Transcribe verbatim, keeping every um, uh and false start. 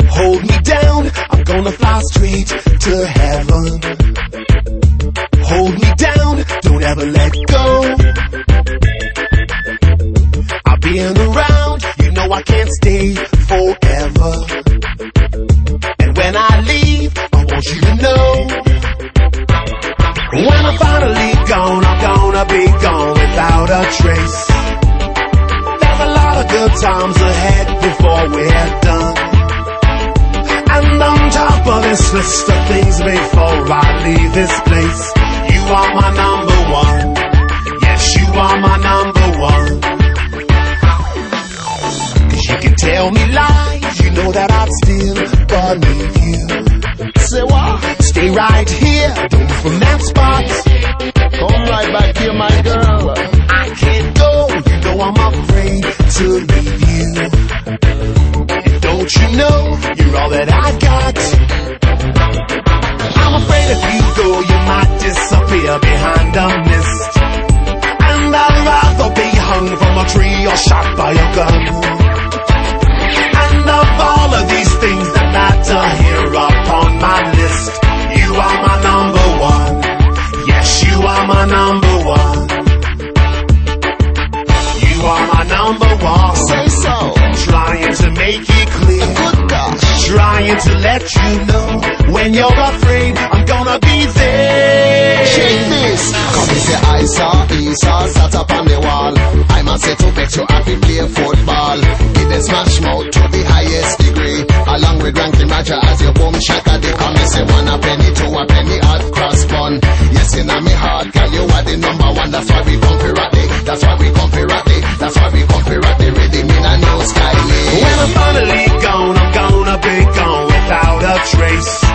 hold me down, I'm gonna fly straight to heaven. Hold me down, don't ever let go. I've been around, you know I can't stay forever. And when I leave, I want you to know, when I'm finally gone, I'm gonna be gone without a trace. There's a lot of good times ahead before we're done. And on top of this list of things before I leave this place, you are my number one. Yes, you are my number one. Cause you can tell me lies, you know that I'd still believe you. Say what? Stay right here, don't move from that spot. Come right back here, my girl. I can't go, you know I'm afraid to leave you. And don't you know, you're all that I got. I'm afraid if you go, you might disappear behind a mist. And I'd rather be hung from a tree or shot by a gun. And of all of these things that matter here upon my list, you are my number one. Yes, you are my number one. You are my number one. Say so. Trying to make it clear. Good gosh. Trying to let you know, when you're afraid, I'm gonna be there. Check this. Come and say I saw Esau sat up on the wall. I must say to bet you happy play football. Give the smash mouth to the highest degree. Along with Rankin Roger as your boom shaka. They come and say one a penny, two a penny, hot cross bun. Yes, in me heart, girl, you are the number one. That's why we come for ratty. That's why we come for ratty. That's why we come for ratty. Ready me a new sky. When I'm finally gone, I'm gonna be gone without a trace.